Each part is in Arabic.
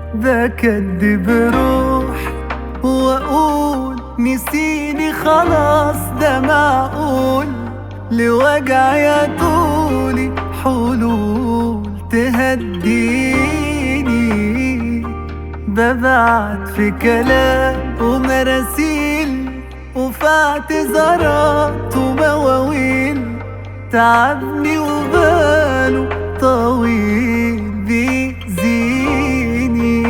بكدب روحي واقول نسيني خلاص، ده معقول؟ لوجعي طولي حلول تهديني، ببعت في كلام ومراسيل وفي اعتذارات ومواويل، تعبني وباله طويل بيأذيني.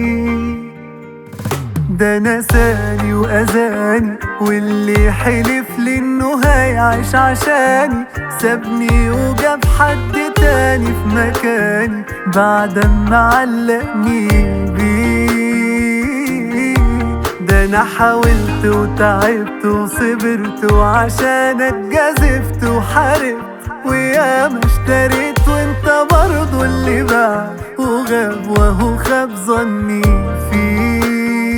ده نساني وأذاني، واللي حلف لي إنه هيعيش عشاني سابني وجاب حد تاني في مكاني بعد ما علقني بيه. ده أنا حاولت وتعبت وصبرت وعشانك جازفت وحاربت وياما اشتريت، وانت برضو اللي باع وغاب وهو خاب ظني فيه.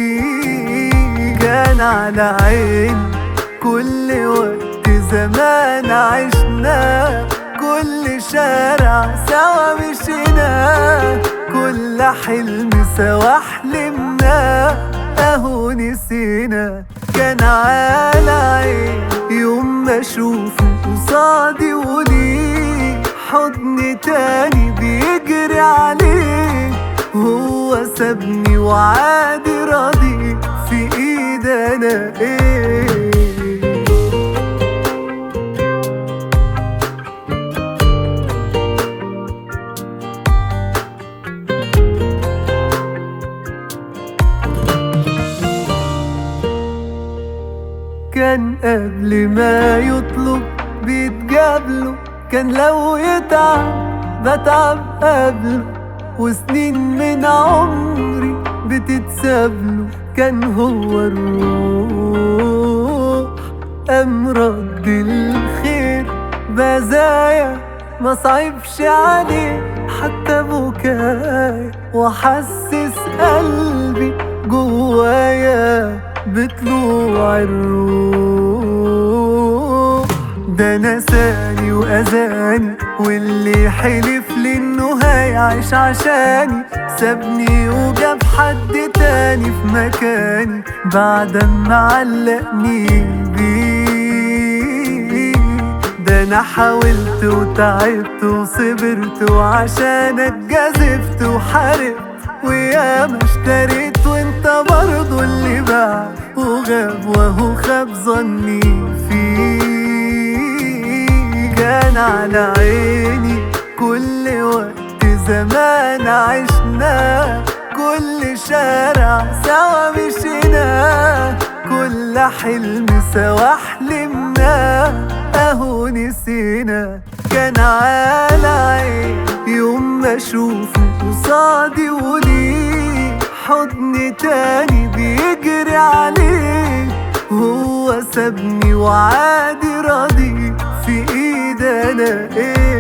كان على عيني كل وقت زمان عشناه، كل شارع سوا مشيناه، كل حلم سوا حلمناه، اهو نسينا. كان على عيني يوم ما اشوفه قصادي وليه حضن تاني بيجري عليه، هو سابني وعادي راضي، في ايد انا ايه؟ كان قبل ما يطلب بيتجابله، كان لو يتعب بتعب قبله، وسنين من عمري بتتسابله. كان هو الروح قام رد الخير بزايا، ما صعبش عليه حتى بكايا، وحسس قلبي جوايا بطلوع الروح. ده نساني وأذاني، واللي حلف لي إنه هيعيش عشاني سابني وجاب حد تاني في مكاني بعد ما علقني بيه. ده أنا حاولت وتعبت وصبرت وعشانك جازفت وحاربت وياما اشتريت، وانت برضو اللي باع وغاب وهو خاب ظني فيه. كان على عيني كل وقت زمان عشناه، كل شارع سوا مشيناه، كل حلم سوا حلمناه، اهو نسينا. كان على عيني يوم ما اشوفه قصادي وليه حضن تاني بيجري عليه، هو سابني وعادي راضي، في ايد انا ايه؟